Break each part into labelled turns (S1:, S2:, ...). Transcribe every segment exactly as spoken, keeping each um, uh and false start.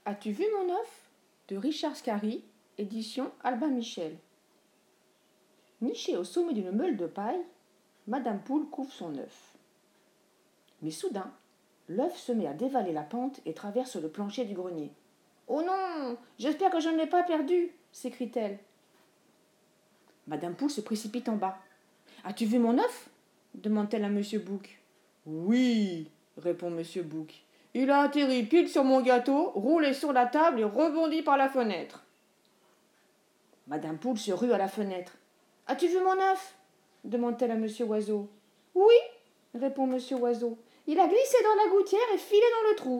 S1: As-tu vu mon œuf de Richard Scarry, édition Albin Michel. Nichée au sommet d'une meule de paille, Madame Poule couvre son œuf. Mais soudain, l'œuf se met à dévaler la pente et traverse le plancher du grenier. « Oh non, j'espère que je ne l'ai pas perdu !» s'écrie-t-elle. Madame Poule se précipite en bas. « As-tu vu mon œuf ?» demande-t-elle à Monsieur Bouc. « Oui, » répond Monsieur Bouc. « Il a atterri pile sur mon gâteau, roulé sur la table et rebondi par la fenêtre. » Madame Poule se rue à la fenêtre. « As-tu vu mon œuf ?» demande-t-elle à Monsieur Oiseau. « Oui, » répond Monsieur Oiseau. « Il a glissé dans la gouttière et filé dans le trou. »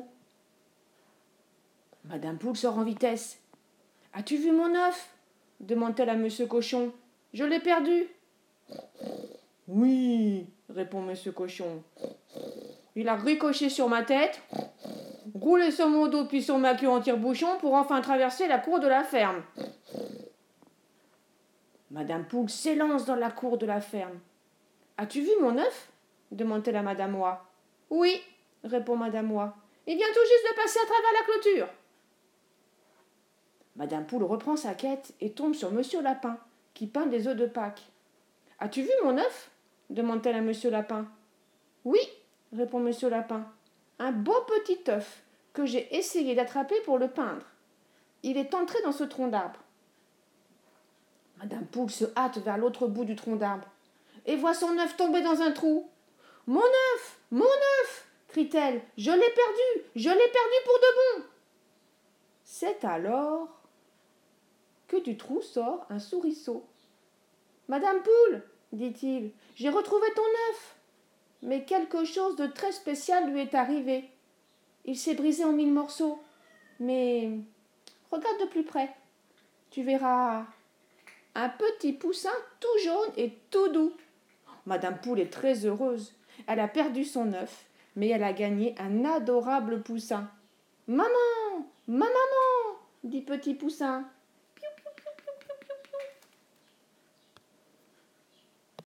S1: Madame Poule sort en vitesse. « As-tu vu mon œuf ?» demande-t-elle à Monsieur Cochon. « Je l'ai perdu. »« Oui, » répond Monsieur Cochon. « Il a ricoché sur ma tête, roulé sur mon dos puis sur ma queue en tire-bouchon pour enfin traverser la cour de la ferme. » Madame Poule s'élance dans la cour de la ferme. « As-tu vu mon œuf ?» demande-t-elle à Madame Oie. « Oui, » répond Madame Oie. « Il vient tout juste de passer à travers la clôture. » Madame Poule reprend sa quête et tombe sur Monsieur Lapin, qui peint des œufs de Pâques. « As-tu vu mon œuf ?» demande-t-elle à Monsieur Lapin. « Oui, » répond Monsieur Lapin. « Un beau petit œuf que j'ai essayé d'attraper pour le peindre. Il est entré dans ce tronc d'arbre. » Madame Poule se hâte vers l'autre bout du tronc d'arbre et voit son œuf tomber dans un trou. « Mon œuf, mon œuf !» crie-t-elle. « Je l'ai perdu, je l'ai perdu pour de bon !» C'est alors que du trou sort un souriceau. « Madame Poule, dit-il, j'ai retrouvé ton œuf. Mais quelque chose de très spécial lui est arrivé. Il s'est brisé en mille morceaux. Mais regarde de plus près. Tu verras un petit poussin tout jaune et tout doux. » Madame Poule est très heureuse. Elle a perdu son œuf, mais elle a gagné un adorable poussin. « Maman, ma maman !» dit Petit Poussin.